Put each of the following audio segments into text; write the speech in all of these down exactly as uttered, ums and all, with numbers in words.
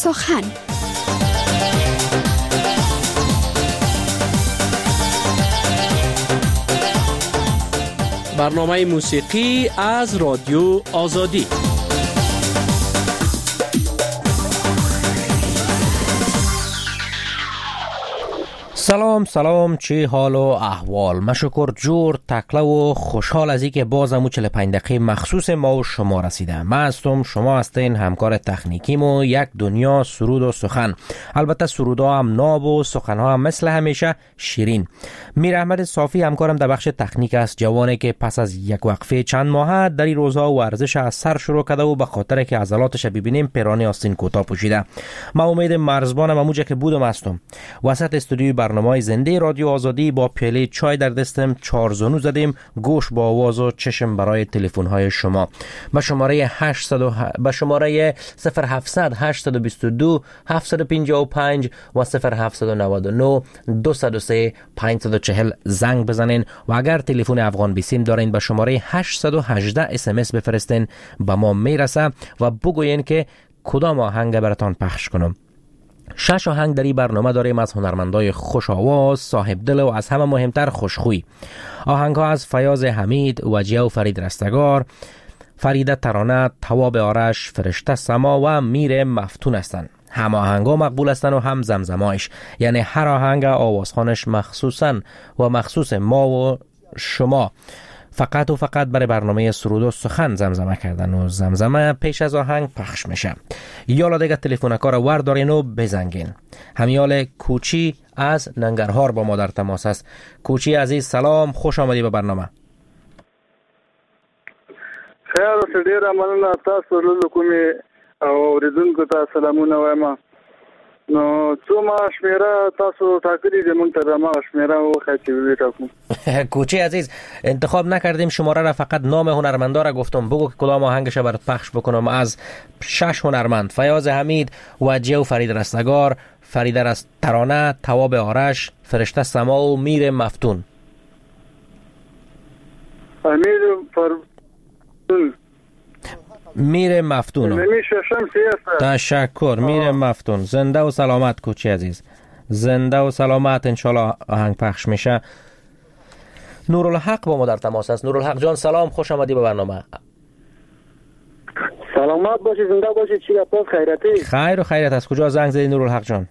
سخن. برنامه موسیقی از رادیو آزادی. سلام سلام، چه حال و احوال؟ مشکر جور تکله و خوشحال از اینکه باز همو چهل و پنج دقیقه مخصوص ما و شما رسیده. من هستم، شما هستین همکار تکنیکیم و یک دنیا سرود و سخن. البته سرودها هم ناب و سخنها هم مثل همیشه شیرین. میر احمد صافی همکارم در بخش تکنیک است، جوانی که پس از یک وقفه چند ماهه در این روزها ورزش از سر شروع کرده و به خاطر که عضلاتش ببینیم پیرانی آستین کوتاه پوشیده. ما امید مرزبانم همونجا که بودم هستم. وسط استودیوی برنامه زنده رادیو آزادی با پیاله چای در دستم چهار زانو زدیم، گوش با آواز و چشم برای تلفن های شما. به شماره هشتصد به شماره صفر هفتصد هشتصد و بیست و دو هفتصد و پنجاه و پنج و صفر هفتصد و نود و نه دویست و سه پانصد و چهل زنگ بزنین و اگر تلفن افغان بیسیم دارین به شماره هشتصد و هجده اس ام اس بفرستین، به ما میرسه و بگوین که کدام آهنگ براتان پخش کنم. شش آهنگ در این برنامه داریم از هنرمندای خوش آواز، صاحب دل و از همه مهمتر خوشخوی. آهنگ ها از فیاض حمید، وجیه و فرید رستگار، فریده ترانه، تواب آرش، فرشته سما و میر مفتون هستند. هم آهنگ ها مقبول هستند و هم زمزمایش، یعنی هر آهنگ آوازخانش مخصوصا و مخصوص ما و شما فقط و فقط برای برنامه سرود و سخن زمزمه کردن و زمزمه پیش از آهنگ پخش میشه. یالا دیگه تلفنکار ور دارین و بزنگین. همیال کوچی از ننگرهار با ما در تماس است. کوچی عزیز سلام، خوش آمدی به برنامه. خیر اوسه، ډیره مننه تاسو له کومې اوریدونکو ته سلامونه وایم. نو څو ما شمیره تاسو ټاکلي دي، مونږ ته د ما شمیره وخت چې وټاکو. کوچی عزیز انتخاب نکردیم شماره را، فقط نام هنرمندا را گفتم. بگو که کدام آهنگش برات پخش بکنم. از شش هنرمند، فیاض حمید، وجیه و فرید رستگار، فریده رست ترانه، تواب آرش، فرشته سما و میر مفتون. امیر فرفتون میر مفتون. تشکر میر مفتون. زنده و سلامت کوچی عزیز، زنده و سلامت. انشالله آهنگ پخش میشه. نورالحق با ما در تماس است. نورالحق جان سلام، خوش آمدی به برنامه. سلامت باشی، زنده باشی. چی لپاس خیرتی؟ خیر و خیرت. از کجا زنگ زدی نورالحق جان؟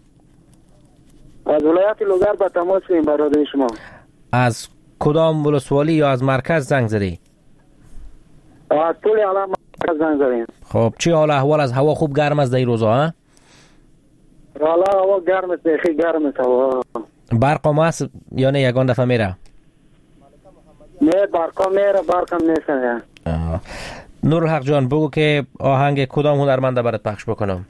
از ولایت لوگر به تماس میام برادر شما. از کدام ولسوالی یا از مرکز زنگ زدی؟ از طول عالم مرکز زنگ زدیم. خب چی حال احوال؟ از هوا خوب گرم است در این روزا ها؟ والا هوا گرم است، خیلی گرم است هوا. برق هم هست یا نه یگان دفعه میره؟ نه برقا میره، برق هم نیست. نورالحق جان بگو که آهنگ کدام هنرمنده برات پخش بکنم؟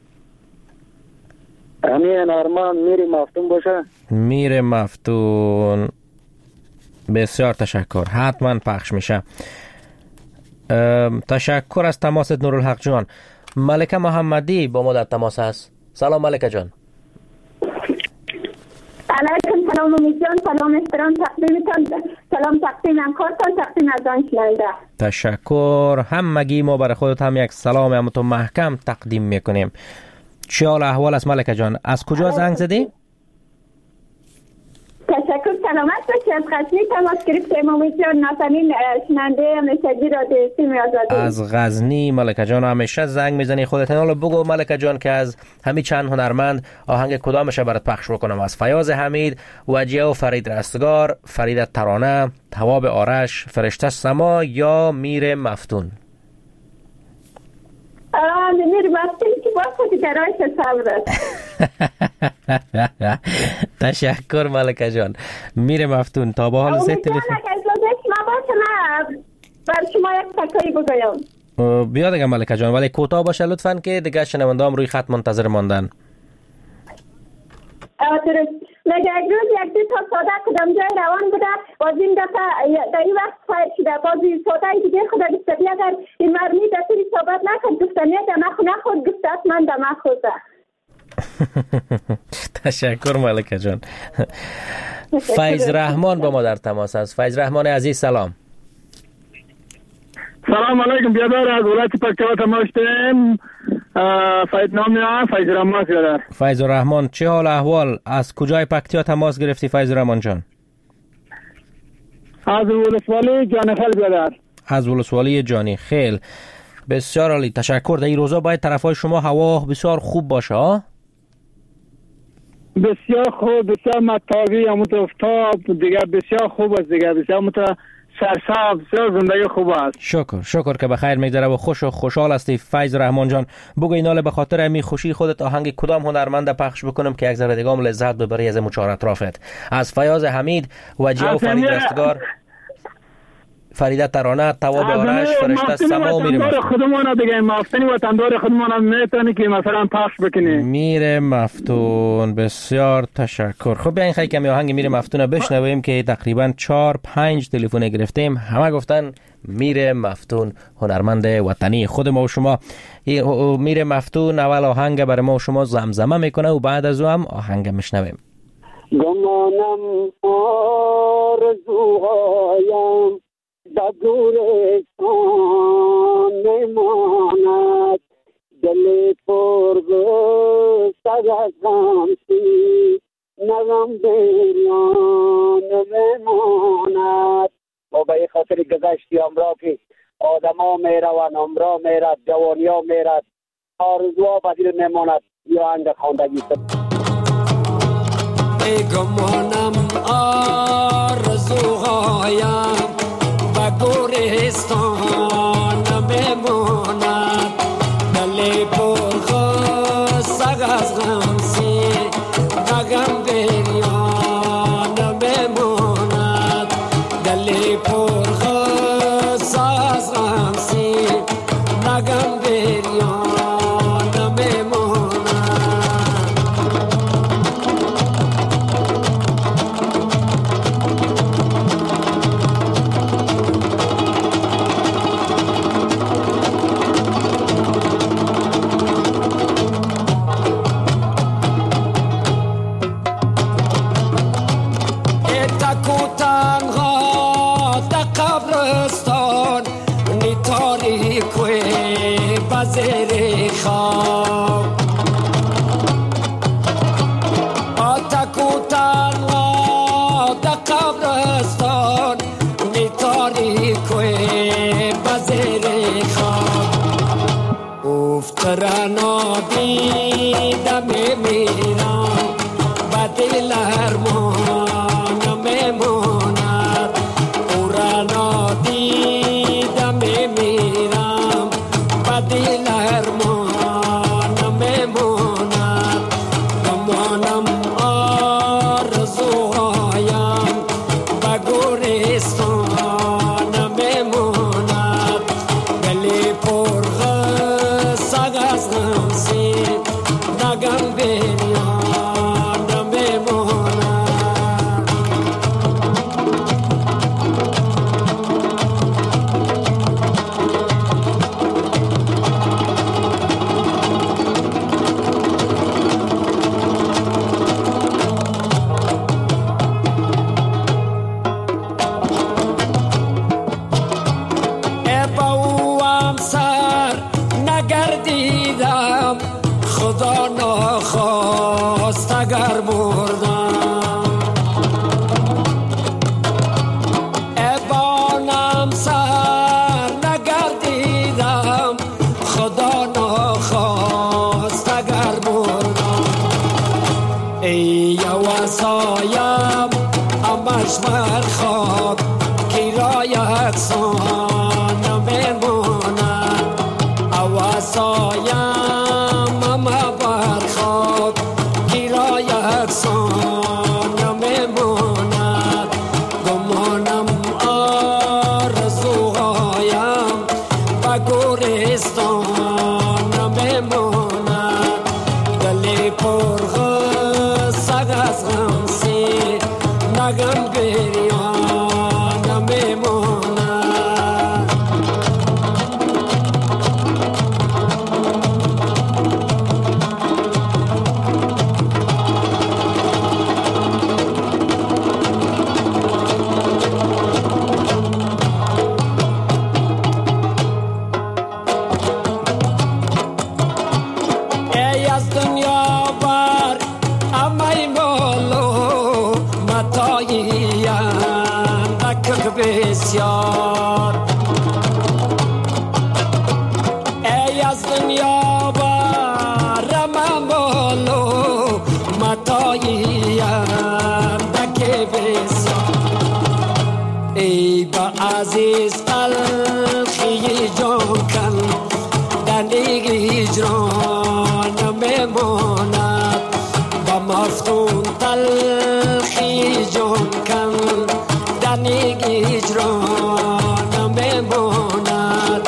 همین هنرمند میر مفتون باشه. میر مفتون، بسیار تشکر، حتما پخش میشه. تشکر از تماست نورالحق جان. ملکه محمدی با ما در تماس است. سلام ملکه جان. علیکم سلام امید جان، سلام احترام تقدیمتان، سلام تقدیم همکارتان، تقدیم از آن شنونده. تشکر. همگی ما برای خودت هم یک سلام هم تو محکم تقدیم میکنیم. چه حال احوال است ملکه جان؟ از کجا زنگ زدی؟ تشکر، سلامت باشی. از غزنی تماس گرفتیم امید جان، نازنین شنونده مسیجی رادیو سیم آزادی. از غزنی ملکه جان همیشه زنگ میزنی خودت. حالا بگو ملکه جان که از همین چند هنرمند آهنگ کدامش برات پخش بکنم؟ از فیاض حمید، وجیه و فرید رستگار، فریده ترانه، تواب آرش، فرشته سما یا میر مفتون؟ آه میر مفتون که با خودی درایش صبر است. تشکر ملکه جان. میر مفتون تا با حال سه تلفن. ما باشه بر شما یک تکایی بگویم. بیا دیگه ملکه جان، ولی کوتاه باشه لطفاً که دیگه شنونده هم روی خط منتظر ماندن. درست. مگه یک روز یک دو تا ساده کدام جای روان بوده، باز این دفعه در این وقت خواهد شده، باز این ساده دیگه خدا گفته اگر این مرمی دستوری صحبت نکن گفته نه دمه خو نخود گفته من دمه خوده. تشکر ملکه جان. فیض رحمان با ما در تماس است. فیض رحمان عزیز سلام. سلام علیکم، بیادار از ولایت پکتیا تماس داریم. فیض نام میام فیض رحمان برادر. فیض الرحمن، چه حال احوال؟ از کجای پکتیا تماس گرفتی فیض الرحمن جان؟ از ولسوالی جانی خیل برادر. از ولسوالی جانی خیل. بسیار عالی، تشکر. در این روزا باید طرفای شما هوا بسیار خوب باشه ها؟ بسیار خوب، بسیار متاوی، متافتاب دیگه، بسیار خوب است دیگه، بسیار مت سرسبز، بسیار زندگی خوب است. شکر شکر که بخیر میگذره و خوش و خوشحال هستی فیض رحمان جان. بگو اینال به خاطر امی خوشی خودت آهنگ کدام هنرمند پخش بکنم که یک ذره دیگه هم لذت ببری از مچار اطرافت؟ از فیاض حمید، وجیه و فرید رستگار، فریده ترانه، تواب آرش، فرشته سما و میره مفتون. خودمون دیگه مفتونی وطندار خودمون میتونی که مثلا پخش بکنی. میره مفتون. بسیار تشکر. خب بیاین خیلی کمی آهنگ میره مفتون بشنویم که تقریبا چهار پنج تلفن گرفتیم، همه گفتن میره مفتون هنرمند وطنی خود ما و شما. میره مفتون اول آهنگ برای ما و شما زمزمه میکنه و بعد از او هم آهنگ میشنویم. گمانم آرزوهایم در گورستان میماند، دل پرغصه از غمسی نغم بریان میماند. و به خاطر گذشتی امرا که آدم ها میروند، امرا میرد، جوانی ها میرد، آرزوها به دل میماند. یا انگ خواندگی شد. ای گمانم آرزوهایم به گورستان میماند، دل پرغصه از غمسی نغم بریان میماند، دل پرغصه از غمسی نغم بریان میماند. رنا دیدم میرم با دل ارمان میماند، او رنا دیدم میرم با دل ارمان میماند. گمانم آرزوهایم با گورستان میماند، گلی پرغصه از غمسی نغم بریان میماند. ای با او هم سر نگردیدم، خدا نخواست اگر مردم. ای بانم سر نگردیدم، خدا نخواست اگر مردم. ای وصایم همش بر خواب کی را یکسان میماند، وصایم همه بر خواب کی را یکسان میماند. گمانم آرزوهایم به گورستان میماند، دل پرغصه از غمسی نغم بریان میماند. متایی اندک بسیار ای از دنیا برم بالو متایی اندک بسیار ای با عزیز تلخی جان کن دلیگ هجران میماند با مفتون تلخی جان کن دلیگ هجران میماند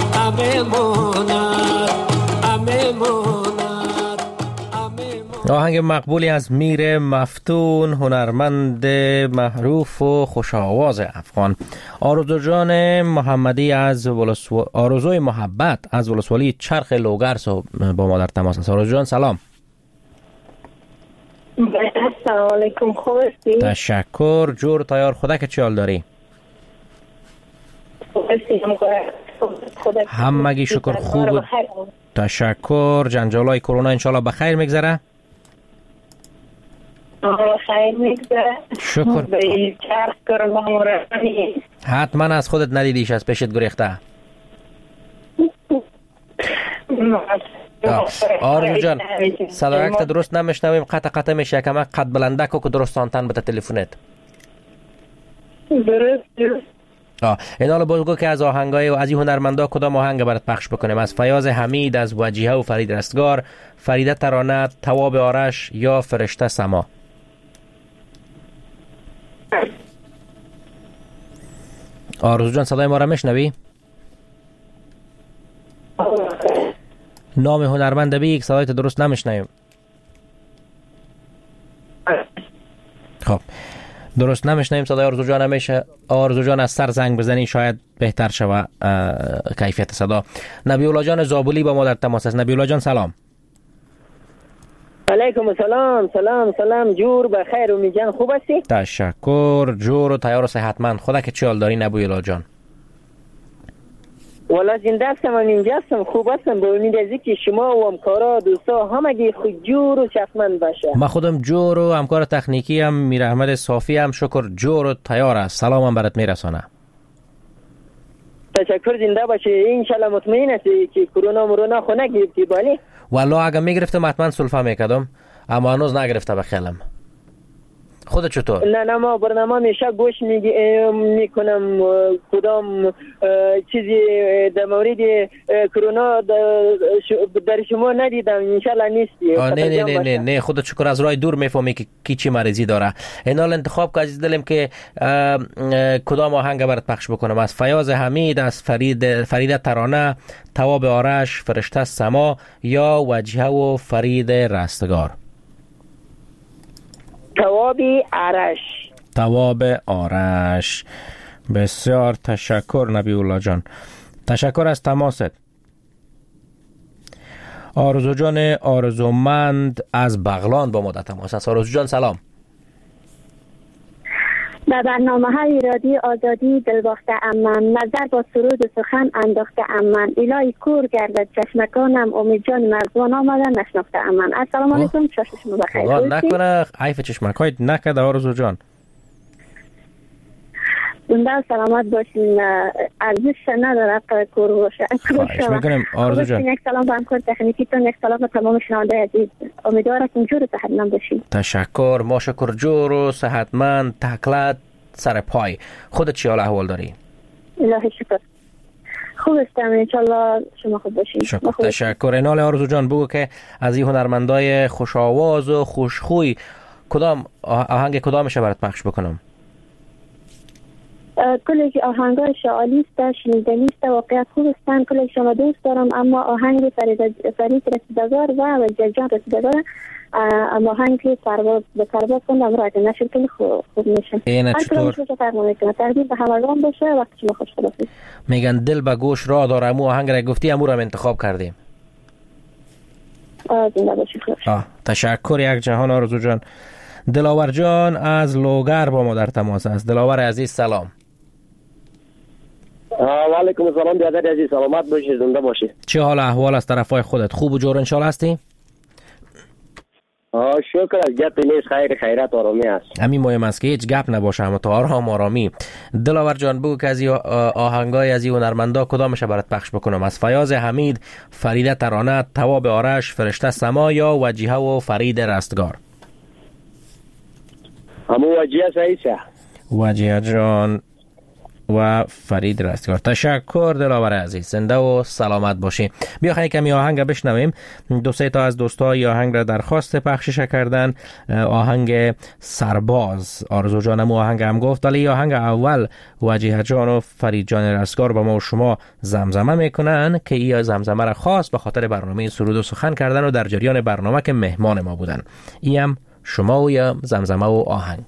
میماند میماند. آهنگ مقبولی از میر مفتون، هنرمند معروف و خوش آواز افغان. آرزو جان محمدی از ولسو... آرزوی محبت از ولسوالی چرخ لوگرس با ما در تماس است. آرزو جان سلام. السلام علیکم، خوب هستی؟ تشکر. جور تیار خدا که چی حال داری؟ خوب هستی خدا. همگی شکر خوب. تشکر. جنجالای کرونا انشالله بخیر میگذره؟ خیر میگذره. شکر. به چرخ کرونا مرانی حتما از خودت ندیدیش، از پیشت گریخته. آرزو جان صدایت درست نمیشنویم، قطع قطع میشه، کمک قد بلنده که درست آنتن بده تلفنت. درست درست. آه این حالا بگو که از آهنگای و از این هنرمندا کدام آهنگ برات پخش بکنیم؟ از فیاض حمید، از وجیه و فرید رستگار، فریده ترانه، تواب آرش یا فرشته سما؟ آرزو جان صدای ما را میشنوی؟ نام هنرمند بی یک صدایت درست نمیشنویم. خب درست نمیشنویم صدای آرزو جان. همیشه آرزو جان از سر زنگ بزنی شاید بهتر شود کیفیت صدا. نبی الله جان زابلی با ما در تماس است. نبی الله جان سلام. علیکم السلام. سلام سلام. جور بخیر. امید جان خوب هستی؟ تشکر. جور و تیار و صحتمند. خدا که چی حال داری نبی الله جان؟ والا زنده هستم، من اینجا هستم، خوب هستم. به امید از اینکه شما و همکارا دوستا همگی خود جور و صحتمند باشه. ما خودم جور و همکار تکنیکی هم میر احمد صافی هم شکر جور و تیار است. سلامم برات میرسانه. تشکر. زنده باشه. ان شاء الله مطمئن هستی که کرونا مرونا خو نگرفتی؟ بالی والله اگه میگرفتم حتما سلفا میکردم، اما هنوز نگرفته بخیلم. خودت چطور؟ نه نه ما برنامه میشه گوش میکنم، کدام چیزی در مورد کرونا در شما ندیدم. انشالله نیستی. نه نه نه نه نه خودت شکر از راه دور میفهمی که کی چی مریضی داره. این حال انتخاب که عزیز دلم که کدام آهنگ برات پخش بکنم؟ از فیاض حمید، از فرید فریده ترانه، تواب آرش، فرشته سما یا وجیه و فرید رستگار؟ تواب آرش. تواب آرش. بسیار تشکر نبی الله جان. تشکر از تماست. آرزو جان آرزومند از بغلان با ما در تماس است. آرزو جان سلام. در برنامه های رادیو آزادی دلباخته امن، نظر با سرود و سخن انداخته امن، الهی کور گردد چشمکانم، امید جان مرزوان آمدن نشناخته امن. السلام علیکم. چشم بخیر. خدا نکنه عیف چشمکایت نکده آرزو جان. زنده و سلامت باشین. ارزش نداره کور باشه. خواهش میکنم آرزو جان. یک سلام به همکار تکنیکیتون، یک سلام به تمام شنونده عزیز. امیدوارم که جور و صحتمند باشین. تشکر. ما شکر جور و صحتمند تکلت سر پای. خودت چی حال احوال داری؟ الهی شکر خوب هستم. انشالله شما خوب باشین. شکر. تشکر. اینال آرزو جان بگو که از این هنرمندای خوش آواز و خوشخوی کدام آهنگ کدامش برات پخش بکنم؟ کلی آهنگای شعالی است، شنیدنی است، واقعیت خوب هستند، کلی شما دوست دارم. اما آهنگ فرید فرید رسیدگار و ججان رسیدگار، اما آهنگ پرواز به پرواز کندم را که نشد که خوب خوب میشه. اینه چطور؟ تقدیم به همگان باشه. وقتی شما خوش خلافی. میگن دل به گوش را داره. امو آهنگ را گفتی امو را انتخاب کردیم. آه زنده باشی خوش. آه تشکر یک جهان آرزو جان. دلاور جان از لوگر با ما در تماس است. دلاور عزیز سلام. و علیکم السلام برادر عزیز. سلامت باشی، زنده باشی. چه حال احوال از طرفای خودت؟ خوب و جور ان شاء الله هستی؟ آه شکر از گپ نیست، خیر خیرت آرامی است. همین مهم است که هیچ گپ نباشه اما تو آرام آرامی. دلاور جان بگو که از این آهنگای از این هنرمندا کدامش برات پخش بکنم؟ از فیاض حمید، فریده ترانه، تواب آرش، فرشته سما یا وجیه و فرید رستگار؟ همون وجیه صحیح شه. وجیه جان و فرید رستگار. تشکر دلاور عزیز، زنده و سلامت باشی. بیا خیلی کمی آهنگ بشنویم. دو سه تا از دوستای آهنگ را درخواست پخشش کردن. آهنگ سرباز آرزو جانم آهنگ هم گفت، ولی آهنگ اول وجیه جان و فرید جان رستگار با ما و شما زمزمه میکنن که ای زمزمه را خاص به خاطر برنامه سرود و سخن کردن و در جریان برنامه که مهمان ما بودن. ای هم شما و یا زمزمه و آهنگ.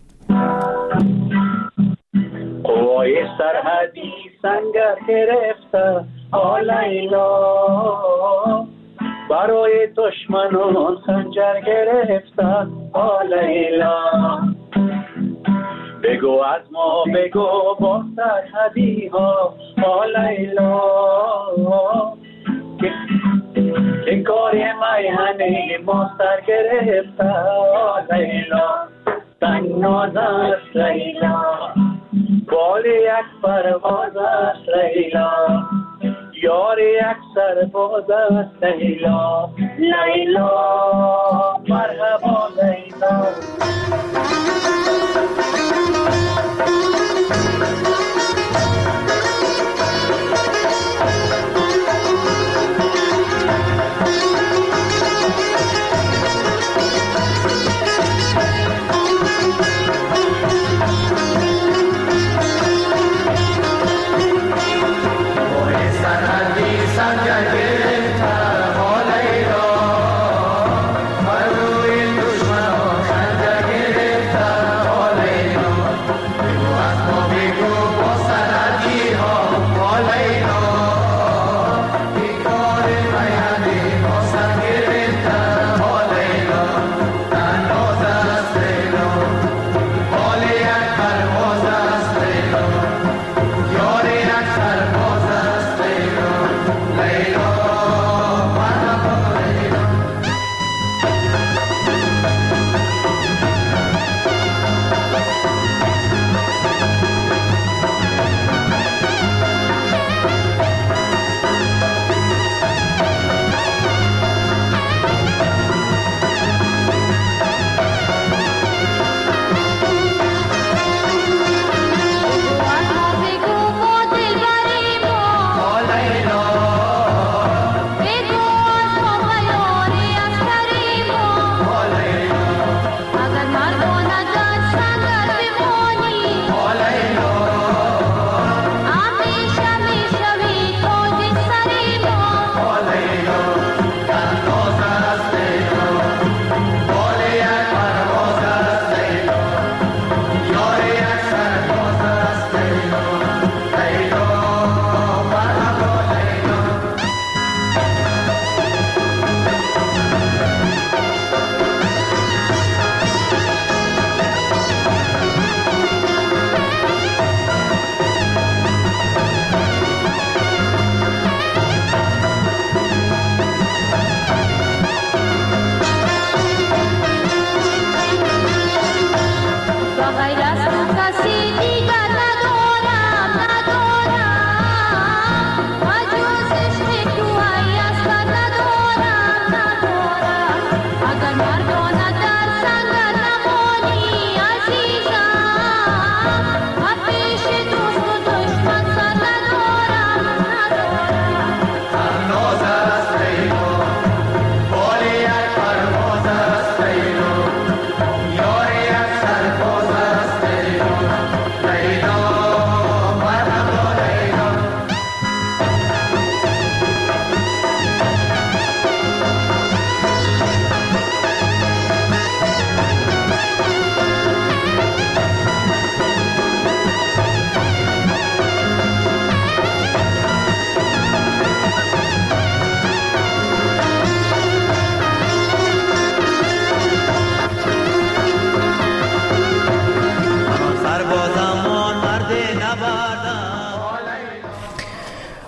قوای سرحدی سنگر گرفته آ لیلا، برای دشمنان خنجر گرفته آ لیلا. بگو از ما بگو با سرحدی ها آ لیلا، که کاری میهنه ما سر گرفته آ لیلا. تنگناز است لیلا، بال یک پرواز است لیلا، یار یک سرباز است لیلا. لیلا مرحبا لیلا.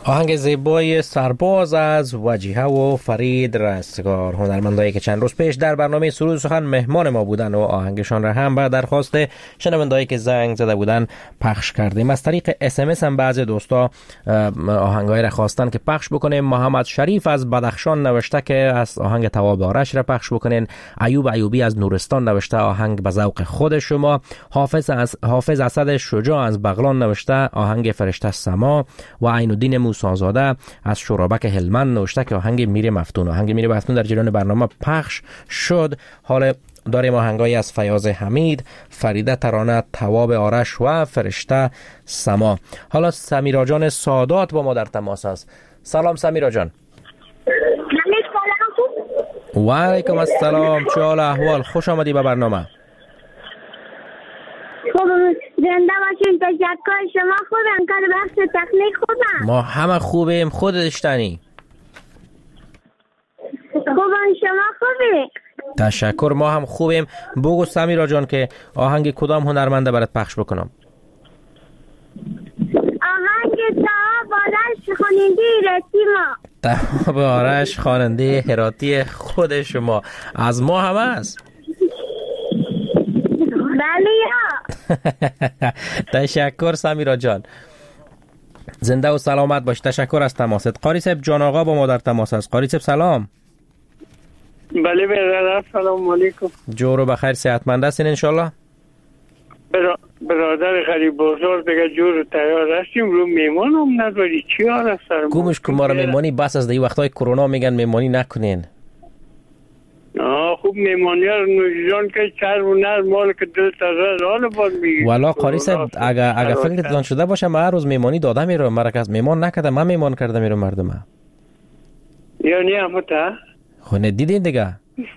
آهنگ زیبای سرباز از وجیه و فرید رستگار، هنرمندایی که چند روز پیش در برنامه سرود سخن مهمان ما بودن و آهنگشان را هم به درخواست شنوندهایی که زنگ زده بودن پخش کردیم. از طریق اس ام اس هم بعضی دوستا آهنگایی را خواستن که پخش بکنیم. محمد شریف از بدخشان نوشته که از آهنگ تواب آرش را پخش بکنین. ایوب ایوبی از نورستان نوشته آهنگ به ذوق خود شما. حافظ از حافظ اسد شجاع از بغلان نوشته آهنگ فرشته سما و عین الدین موسی‌زاده از شورابک هلمند نوشته که آهنگ میر مفتون. آهنگ میر مفتون در جریان برنامه پخش شد. حالا داریم آهنگایی از فیاض حمید، فریده ترانه، تواب آرش و فرشته سما. حالا سمیرا جان سادات با ما در تماس است. سلام سمیرا جان. و علیکم السلام. چه حال احوال؟ خوش آمدی به برنامه. خوب زنده باشین. تشکر. شما خوبم؟ کار بخش تکنیک خوبم؟ ما همه خوبیم. خودش تنی خوبم. شما خوبی؟ تشکر. ما هم خوبیم. بگو سمیرا جان که آهنگ کدام هنرمنده برات پخش بکنم؟ آهنگ تواب آرش خواننده هراتی ما. تواب آرش خواننده هراتی خود شما. از ما هم است؟ بله یا. تشکر سمیرا جان. زنده و سلامت باش. تشکر از تماست. قاری صاحب جان آقا با ما در تماس است. قاری صاحب سلام. بله برادر سلام علیکم. جور و بخیر صحتمند هستین انشالله؟ برادر غریب بزرگ دیگه جور تیار هستیم. رو میمان هم نداری چی حال است؟ گومش که ما را میمانی بس از دی وقتای کرونا میگن میمانی نکنین. آه خوب میمانی ها رو نوشیدان که چر و نر مال که دل تازه حال باز میگی. والا قاری صاحب اگه اگه فکرتان شده باشه من هر روز میمانی داده میرم. مرکز میمان نکردم، من میمان کرده میرم مردم. یعنی هم تا خب ندیدین دیگه.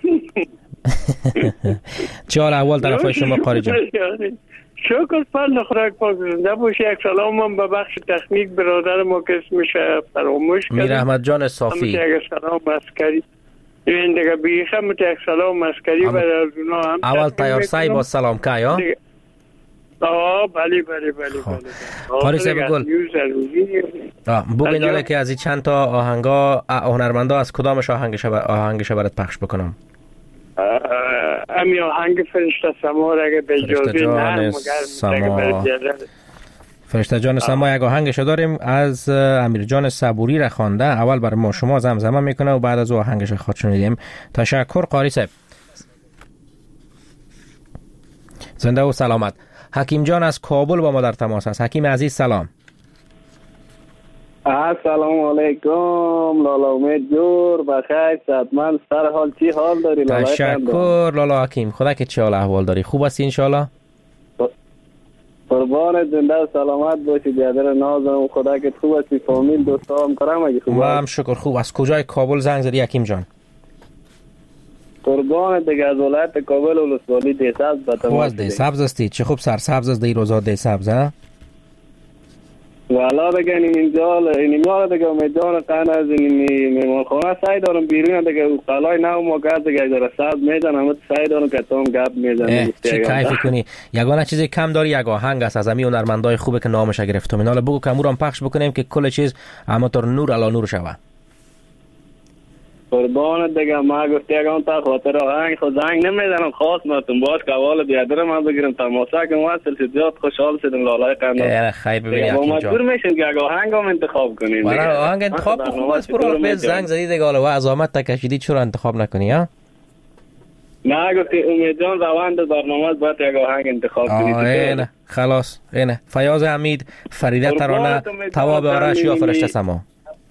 چه حال احوال طرفای شما قاری جان؟ شکر فضل خدای پاک. زنده باشی. یک سلام هم به بخش تکنیک برادر ما که اسمش فراموش کردیم، میر احمد جان صافی. یک سلام عسکری. این دیگه بیخم یک سلام عسکری برای اونا هم اول تیار سعی با سلام که یا؟ آه بله بله بله بله. قاری صاحب گل بگوین حالا که از این چند تا آهنگا هنرمندا از کدامش آهنگش آهنگش برات پخش بکنم؟ امی آهنگ فرشته سما را اگه به اجازه نه سما. فرشته جان سما یک آهنگش داریم از امیر جان صبوری را خوانده. اول برای ما شما زمزمه میکنه و بعد از او آهنگش خود شنیدیم. تشکر قاری صاحب. زنده و سلامت. حکیم جان از کابل با ما در تماس است. حکیم عزیز سلام. السلام علیکم. لالا امید جور بخیر صحتمند. سر حال چی حال داری لالا؟ تشکر لالا حکیم. خدا که چه حال احوال داری؟ خوب هستی ان شاء الله؟ قربان زنده و سلامت باشی برادر نازم. خدا که خوب هستی. فامیل دوستا هم کرم اگه خوب هست؟ هم شکر خوب. از کجای کابل زنگ زدی حکیم جان؟ قربان دیگه از ولایت کابل ولسوالی دیسبز بتم. خوب از دیسبز هستی؟ چه خوب سرسبز از دی روزا دیسبز ها؟ والا دیگه اینجا اینجا دیگه امیدوارم قنا از این میمانخانه سعی دارم بیرون دیگه قلای نو ما گرد دیگه داره ساز میزنم سعی دارم که تام گپ میزنم. چه کیفی کنی. یگانه چیزی کم داری یک آهنگ است از همین هنرمندای خوبه که نامش گرفتم. اینا رو بگو که امورم پخش بکنیم که کل چیز همونطور نور علی نور شوه. قربان دیگه ما گفتی اگه اون تا خاطر آهنگ خود زنگ نمیزنم خاص ماتون باید که اول بیادر من بگیرم تماسا که واسل شد زیاد خوشحال شدم لالای قناه. خیلی ببینی با مجبور میشین که اگه آهنگ هم انتخاب کنین. والا آهنگ انتخاب خوب است. برو به زنگ زدی دیگه حالا و عظمت تکشیدی چرا انتخاب نکنی ها؟ نه گفتی امید جان روند برنامه باید یک آهنگ انتخاب کنی. اینه خلاص اینه فیاض حمید، فریده ترانه، تواب آرش یا فرشته سما.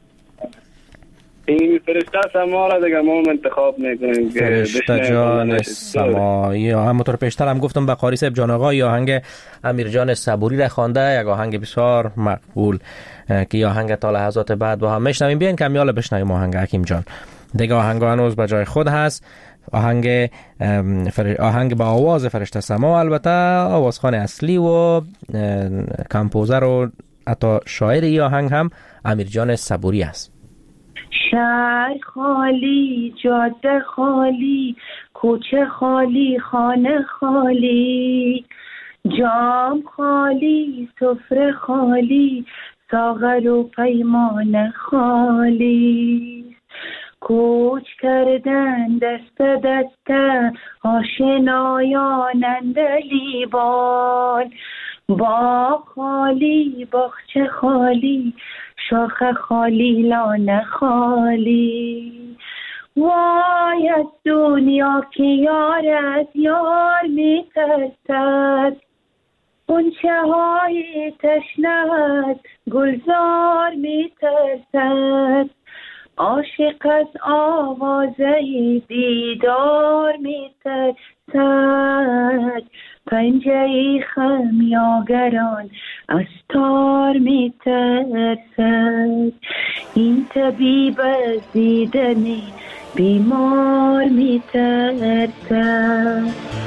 این فرشته سما را دیگه ما انتخاب میکنیم. فرشته جان سما یا همونطور پیشتر هم گفتم به قاری صاحب جان آقا یا آهنگ امیر جان صبوری را خوانده. یک آهنگ بسیار مقبول که یا آهنگ تا لحظات بعد با هم میشنویم. بیاین کمیال بشنویم آهنگ حکیم جان. دیگه آهنگ هنوز به جای خود هست. آهنگ فر... آهنگ با آواز فرشته سما، البته آوازخوان اصلی و کمپوزر و حتی شاعر ای آهنگ هم امیر جان صبوری است. شهر خالی، جاده خالی، کوچه خالی، خانه خالی، جام خالی، سفره خالی، ساغر و پیمان خالی. کوچ کردن دست دست آشنایان اندلیبان، با خالی باغچه خالی شاخ خالی لانه خالی. وای از دنیا که یار از یار می ترسد، غنچه های تشنه از گلزار می ترسد. عاشق از آوازه دیدار می ترسد، پنجه خمیاگران از تار می ترسد. این طبیب از دیدن بیمار می ترسد.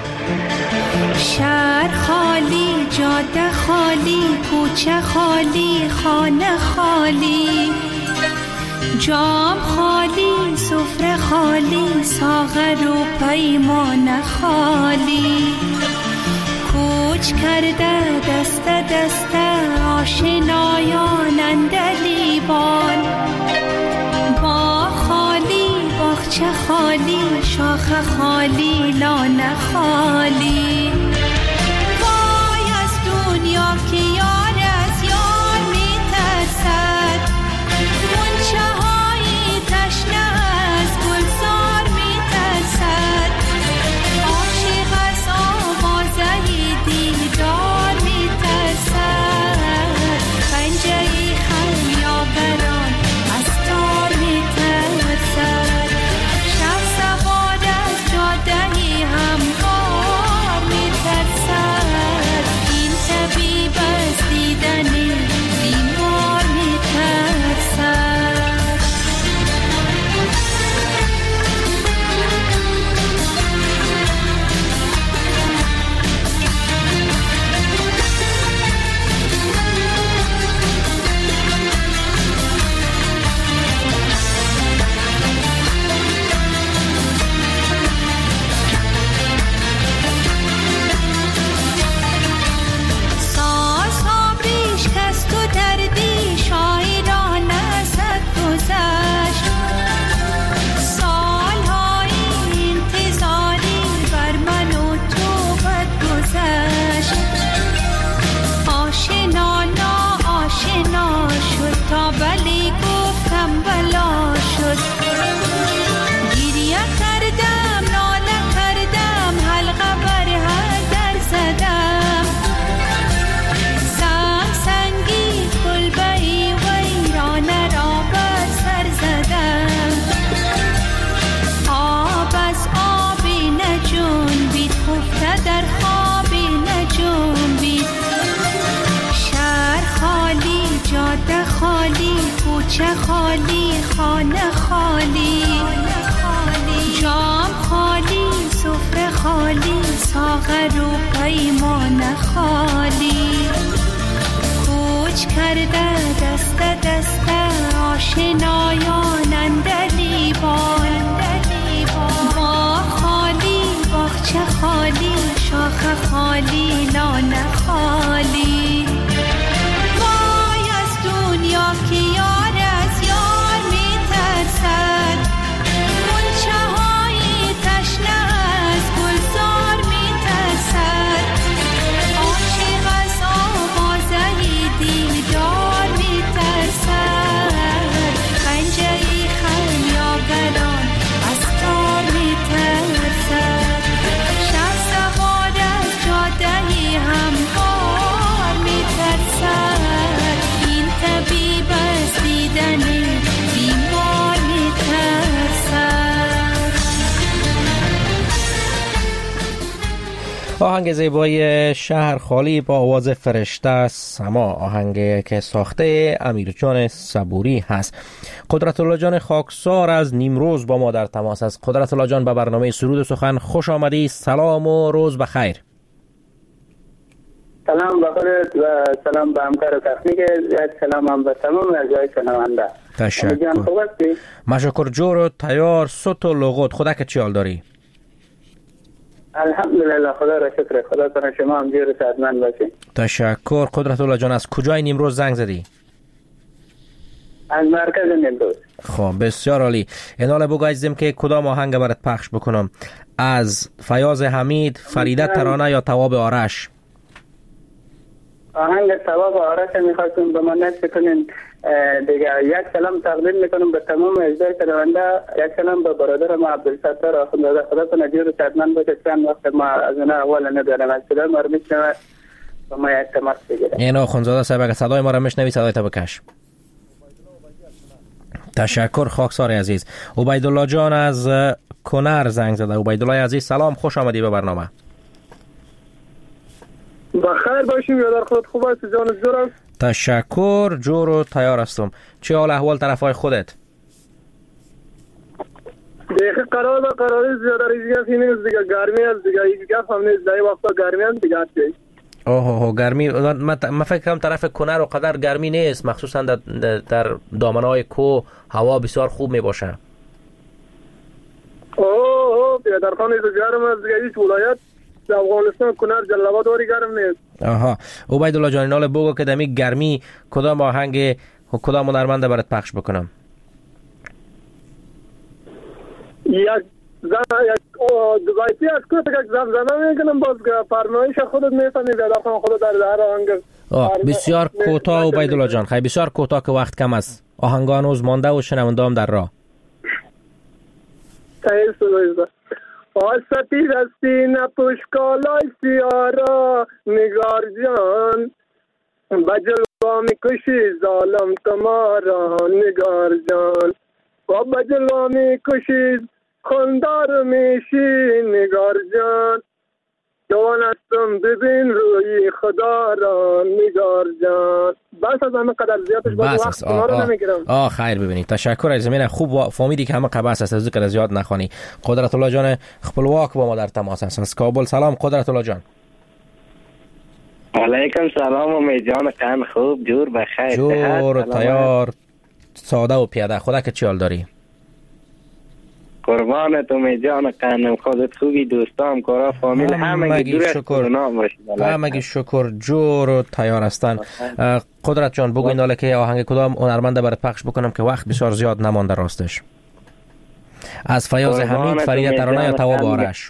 شهر خالی، جاده خالی، کوچه خالی، خانه خالی، جام خالی، سفره خالی، ساغر و پیمان خالی. کوچ کرده دست دست آشنایان اندلیبان، با خالی باغچه خالی شاخ خالی لانه خالی. وای از دنیا که یار از یار می ترسد، غنچه های تشنه از گلزار می ترسد. عاشق از آوازه دیدار می ترسد، پنجه خمیاگران از تار می ترسد. شب سوار از جاده هموار می ترسد، این طبیب از دیدن بیمار می ترسد. ساز آبریش کست و دردی شاعران ازت گذشت. سالهای انتظاری بر من و تو بد گذشت. آشنا ناآشنا شد تا بلی گفتم بلا شد. گریه کردم ناله کردم حلقه بر هر در زدم. سنگ سنگی کلبه‌ای ویرانه را بر سر زدم. آب از آبی نجنبید، خفته در خوابی نجنبید. شهر خالی، جاده خالی، کوچه خالی، خانه خالی، جام خالی، سفره خالی، ساغر و پیمان خالی. کوچ کرده دست دست آشنایان اندلیبان، با خالی باغچه خالی شاخ خالی لانه خالی. وای از دنیا که یار از یار می ترسد، غنچه های تشنه از گلزار می ترسد. عاشق از آوازه دیدار می ترسد، پنجه خمیاگران از تار می ترسد. شب سوار از جاده هموار می ترسد، این طبیب از دیدن بیمار می ترسد. آهنگ زیبای شهر خالی با آواز فرشته سما، آهنگ که ساخته امیرجان صبوری هست. قدرت الله جان خاکسار از نیمروز با ما در تماس است. قدرت الله جان به برنامه سرود و سخن خوش آمدی. سلام و روز بخیر. سلام به خودت و سلام به همکار تکنیک. سلام هم به تمام اعضای شنونده. تشکر. مشکر جور و تیار صوت و لغت. خدا که چی حال داری؟ الحمدلله، خدا را شکر. خدا کنه شما هم جور سعادتمند باشین. تشکر. قدرت الله جان از کجای نیمروز زنگ زدی؟ از مرکز نیمروز. خب بسیار عالی. ایناله بگو عزیزم که کدام آهنگ برات پخش بکنم؟ از فیاض حمید، فریده ترانه یا تواب آرش؟ آهنگ تواب آرش میخواستم به من نصف کنین دیگه. یک سلام تقدیم میکنم به تمام اجزای شنونده، یک سلام به برادرم عبدالستار آخوندزاده. خدا کنه جور و صحتمند باشه. چند وقت ما از اون احوال ندارم، از صدای ما رو میشنوه و ما یک تماس بگیرم. این آخوندزاده صاحب اگه صدای ما رو میشنوی صدای تا بکش. تشکر خاکسار عزیز. عبیدالله جان از کنر زنگ زده. عبیدالله عزیز سلام، خوش آمدی به برنامه. بخیر باشیم، یادار خودت خوب است؟ جان جورم. تشکر، جور و تیار هستم. چه حال احوال طرفای خودت؟ دیگه قرار با قراری زیاده ریزگاه فی نیست دیگه، گرمی است دیگه، هیچ گفت هم نیست دایی وقتا گرمی است دیگه هستی. اوه اوه گرمی. من فکرم طرف کنر و قدر گرمی نیست، مخصوصا در, در دامنهای کوه هوا بسیار خوب می باشه. اوه اوه بیادر خان ایزو گرم است دیگه، هیچ ولایت در افغانستان کنر جلوه داری گرم نیست. آها. عبیدالله جان اینال بگو که دمی گرمی کدام آهنگ کدام هنرمنده برات پخش بکنم؟ یک زن یک دوایتی از که یک زمزمه میکنم، باز فرمایش خودت میفهمی بیادر خان خودت در در آهنگ. بسیار کوتاه عبیدالله جان، خیلی بسیار کوتاه که وقت کم است. آهنگان هنوز مانده و شنونده هم در راه. تایید سویزده آسطی رستی نپوش کالای سیارا نگار جان، بجلوا میکشی ظالم تمارا نگار جان، و بجلوا میکشی خندار میشی نگار جان، جوان هستم ببین روی خدا را نگار جان. بس از همه قدر زیادش باید وقت شما رو نمیگیرم. آه خیر ببینید. تشکر از زمین خوب فهمیدی که همه قبس است، از ذکر زیاد نخوانی. قدرت الله جان خپلواک با ما در تماس است از کابل. سلام قدرت الله جان. علیکم سلام امید جان، کن خوب جور بخیر جور تیار ساده و پیاده. خدا که چی حال داری؟ قربانت امید جان، قنم خودت خوبی، دوستام کارا فامیل همگی دور از کرونا باشید. همگی شکر جور و تیار هستن. قدرت جان بگو ایناله که آهنگ کدام هنرمنده برات پخش بکنم که وقت بسیار زیاد نمانده راستش؟ از فیاض حمید، فریده ترانه یا تواب آرش؟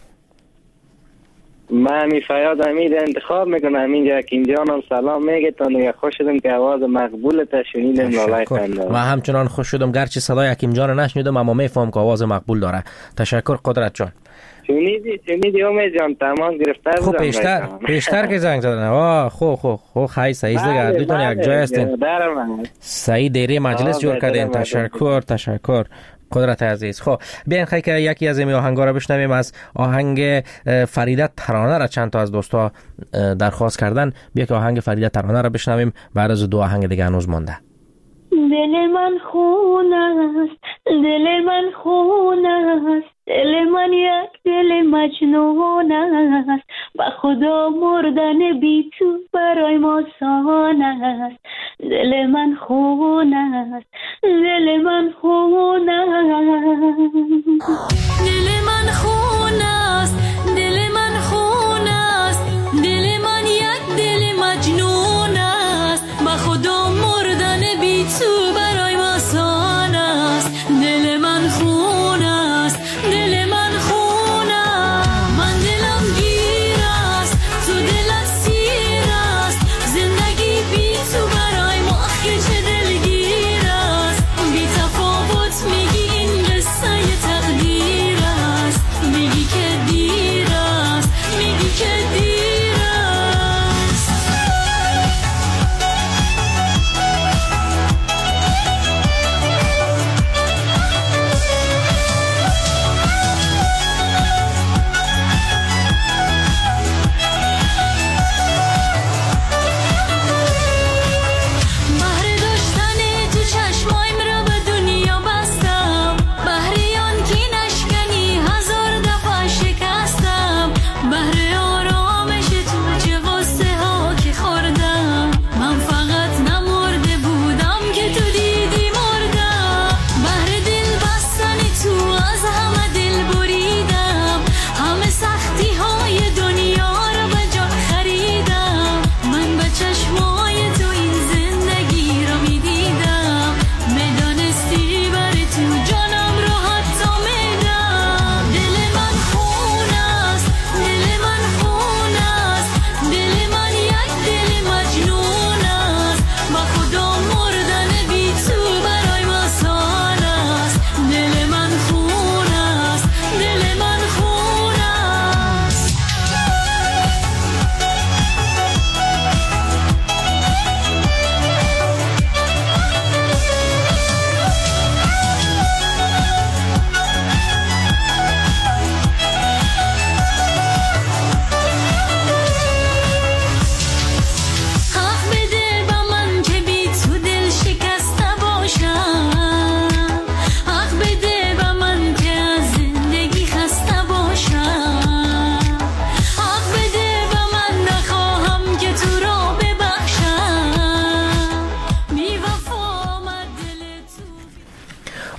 من فیاض حمید انتخاب میکنم. اینجا که اینجا هم سلام میگتان و خوش شدم که آواز مقبول تشنیدم لالای خنده. من همچنان خوش شدم گرچه صدای حکیم جان نشنیدم اما میفهم که آواز مقبول داره. تشکر قدرت جان. شنیدی شنیدی امید جان تمام گرفتار بودم. خب پیشتر پیشتر که زنگ زدن. آه خو خو خو خیلی سعید دیگه دوتون یک جای هستین. سعید دیری مجلس جور کردین. تشکر تشکر قدرت عزیز. خب بیاین خیلی که یکی از این آهنگا رو بشنویم. از آهنگ فریده ترانه را چند تا از دوستا درخواست کردن. بیا که آهنگ فریده ترانه را بشنویم، بعد از دو آهنگ دیگه هنوز مونده. دل من خون است، دل من خون است، دل من یک دل مجنون است، با خدا مردن بی تو برای ما آسان است. دل من خون است، دل من خون است، دل من خون است، دل من خون است، دل من یک دل مجنون است، با خدا مردن بی تو برای ما آسان است. دل من خون است، دل من خون است، من دلم گیر است، تو دلت سیر است، زندگی بی تو برای ما آخه چه دلگیر است. بی تفاوت میگی این قصه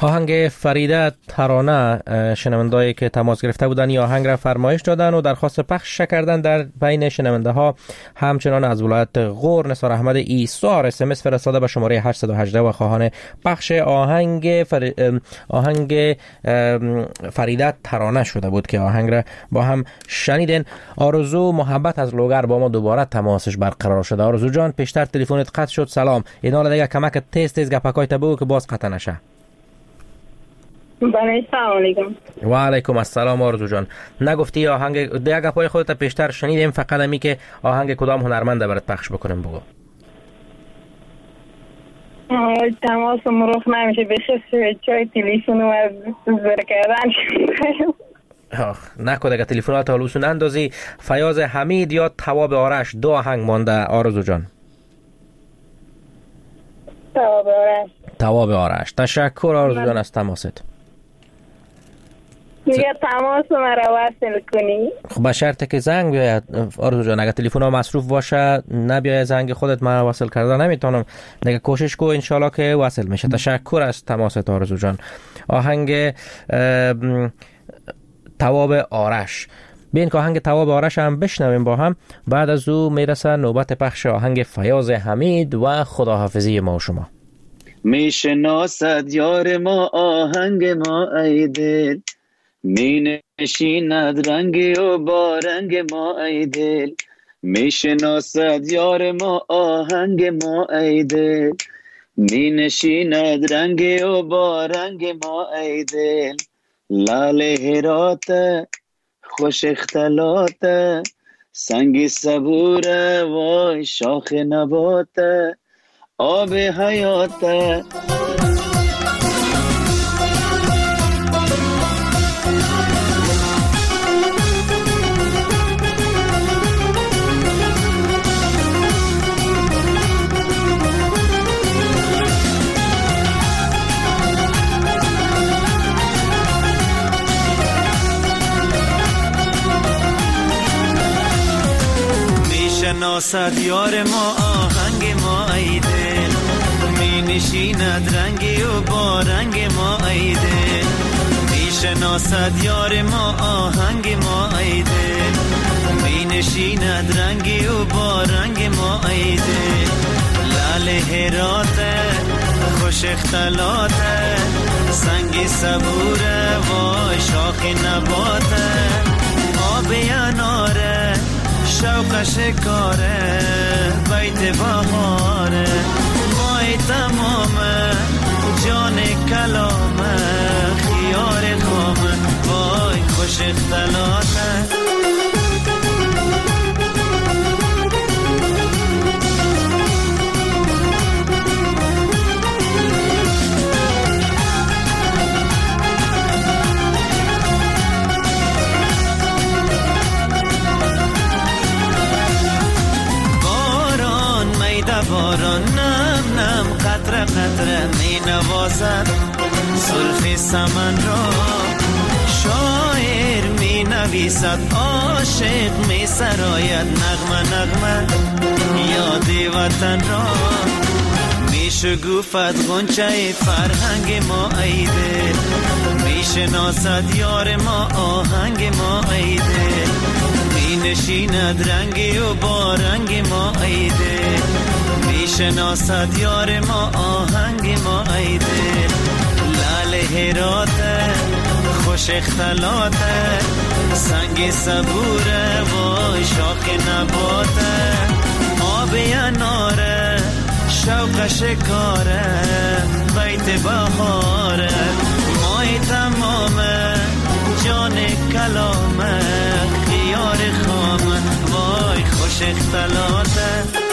آهنگ فریده ترانه شنوندهایی که تماس گرفته بودن یا آهنگ را فرمایش دادن و درخواست پخش کردن. در بین شنونده ها همچنان از ولایت غور نثار احمد ایسار اس ام اس فرستاده به شماره هشت یک هشت و خواهان پخش آهنگ فر... آهنگ فریده ترانه شده بود که آهنگ را با هم شنیدین. آرزو محبت از لوگر با ما دوباره تماسش برقرار شده. آرزو جان پیشتر تلفنت قطع شد. سلام. این حالا دیگه کمک تیز تیز گپکای بگو که باز قطع نشه. بله سلام علیکم. و علیکم السلام. آرزو جان نگفتی آهنگ دیگه گپای خودت پیشتر شنیدیم، فقط امی که آهنگ کدام هنرمنده برات پخش بکنم بگو. تماس مروخ نمیشه بشه چای تلفن و زر کردن. آخ نکو دیگه تلفنات حالوسون اندازی. فیاض حمید یا تواب آرش دو آهنگ مانده آرزو جان. تواب آرش. تواب آرش. تشکر آرزو جان از تماست. میگه تماس مرا وصل کنی. خب به شرط که زنگ بیاید آرزو جان. اگه تلفن ها مصروف باشه نبیاید زنگ خودت مرا وصل کرده نمیتونم. دیگه کوشش کو انشالله که وصل میشه. تشکر از تماست آرزو جان. آهنگ تواب آرش. بین که آهنگ تواب آرش هم بشنویم با هم. بعد از او میرسه نوبت پخش آهنگ فیاض حمید و خداحافظی ما و شما. میشناسد یار ما آهنگ ما ای دل، می نشیند رنگ و با رنگ ما ای دل. میشناسد یار ما آهنگ ما ای دل، می نشیند رنگ و با رنگ ما ای دل. لال هرات خوش اختلاط، سنگ صبور وای شاخ نبات، آب حیات. شناسد یار ما آهنگ ما ای دل، می نشیند رنگی و با رنگ ما ای دل. می شناسد یار ما آهنگ ما ای دل، می نشیند رنگی و با رنگ ما ای دل. لال هرات خوش اختلاط، سنگ صبور وای شاخ نبات، آب اناره شوق شکاره، بیت بهاره مای تمامه، جان کلامه خیار خامه، وای خوش اختلاطه. باران نم نم قطره قطره می نوازد زلف سمن را، شاعر می نویسد عاشق می سراید نغمه نغمه یاد وطن را. می شگوفد غنچه فرهنگ ما ای دل، می شناسد یار ما آهنگ ما ای دل. می نشیند رنگی و با رنگ ما ای دل، می شناسد یار ما آهنگ ما ای دل. لال هراته خوش اختلاطه، سنگ صبوره وای شاخ نباته، آب اناره شوق شکاره، بیت بهاره مای تمامه، جان کلامه خیار خامه، وای خوش اختلاطه.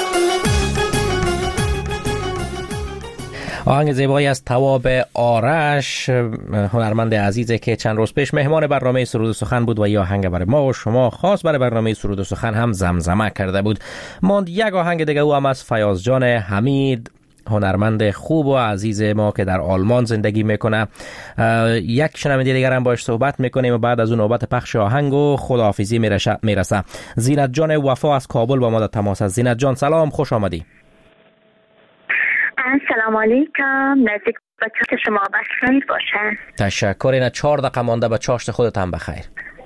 آهنگ زیبایی از تواب آرش، هنرمند عزیزی که چند روز پیش مهمان برنامه سرود و سخن بود و یا آهنگ برای ما و شما خاص برای برنامه سرود و سخن هم زمزمه کرده بود. ماند یک آهنگ دیگه او هم از فیاض جان حمید، هنرمند خوب و عزیز ما که در آلمان زندگی میکنه. یک شنونده دیگر هم باش صحبت میکنیم و بعد از اون نوبت پخش آهنگ و خداحافظی میرسه. زینت جان وفا از کابل با ما در تماس است. زینت جان سلام، خوش آمدی. السلام علیکم. نزدیک و چاشت شما بخیر باشه. تشکر. اینا چهار دقیقه مانده به چاشت خودت هم بخیر.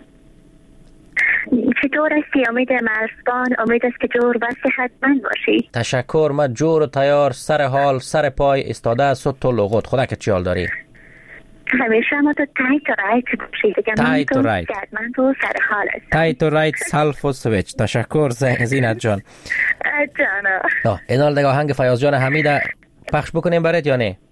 چطور هستی؟ امید مرزبان، امید است که جور و صحتمند باشی. تشکر. من جور و تیار، سر حال، سر پای استاده صد تو لغت. خدا که چی حال داری؟ همیشه ما تو تایت و رایت باشی دیگه. تایت و رایت. من تو سر حال هستم. تایت و رایت سلف و سویچ. تشکر زینت جان. جانا اینال دیگه آهنگ فیاض جان حمیده پخش بکنیم برات یا نه؟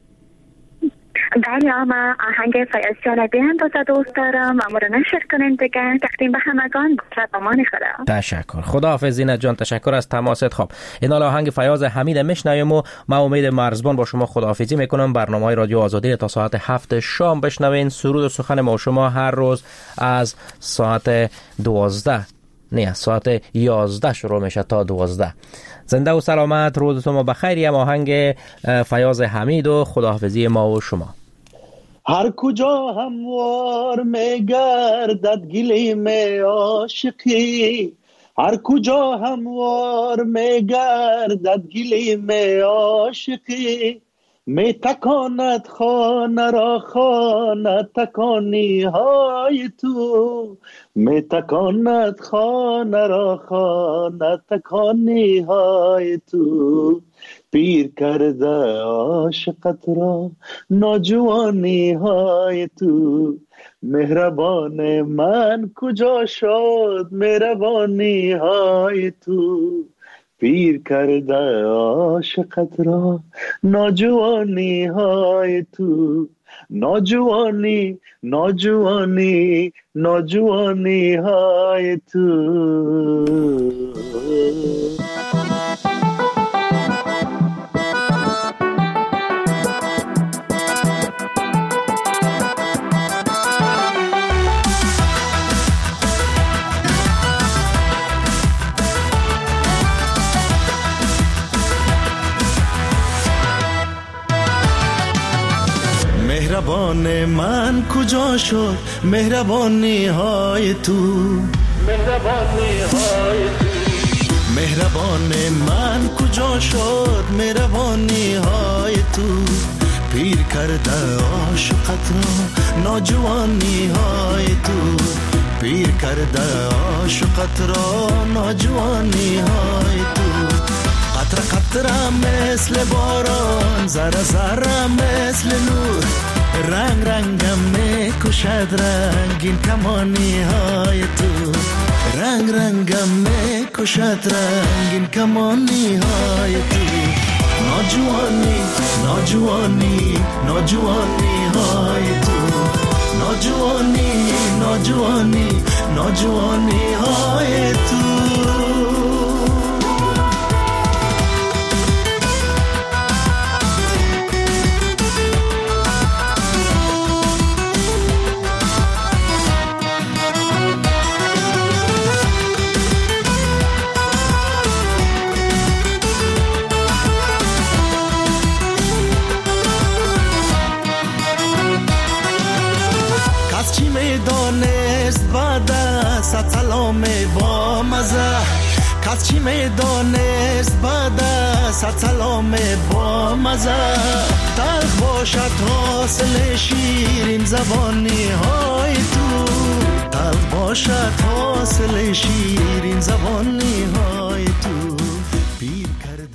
بله اما آهنگ فیاض جانبی هم بازا دوست دارم. اما رو نشر کنین دیگه. تقدیم به همگان باشه. بامان خدا. تشکر. خداحافظ زینت جان. تشکر از تماست. خوب اینال آهنگ فیاض حمید میشنویم و ما امید مرزبان با شما خداحافظی میکنم. برنامه های رادیو آزادی تا ساعت هفت شام بشنوین. سرود و سخن ما شما هر روز از ساعت دوازده نه ساعت یازده شروع میشه تا دوازده. زنده و سلامت. روزتون ما بخیر. یم آهنگ فیاض حمید و خداحافظی ما و شما. هر کجا هموار میگردد گلیم عاشقی، هر کجا هموار میگردد گلیم عاشقی، می تکاند خانه را خانه تکانی های تو، می تکاند خانه را خانه تکانی های تو، پیر کرده عاشقت را نوجوانی های تو، مهربان من کجا شد مهربانی های تو، پیر کرده عاشقت را نوجوانی های تو، نوجوانی نوجوانی نوجوانی های تو. مهربان من کجا شد مهربانی های تو، مهربانی های تو، مهربان من کجا شد مهربانی های تو، پیر کرده عاشقت را نوجوانی های تو، پیر کرده عاشقت را نوجوانی های تو، قطره قطره مثل باران، ذره ذره مثل نور، رنگ رنگم میکشد رنگین کمانی های تو، رنگ رنگم میکشد رنگین کمانی های تو، نوجوانی نوجوانی نوجوانی های تو، نوجوانی نوجوانی نوجوانی های تو. سلام با مزه، کس چی میدانست بعد از سلام با مزه، تلخ باشد حاصل شیرین زبانی های تو، تلخ باشد حاصل شیرین زبانی های تو.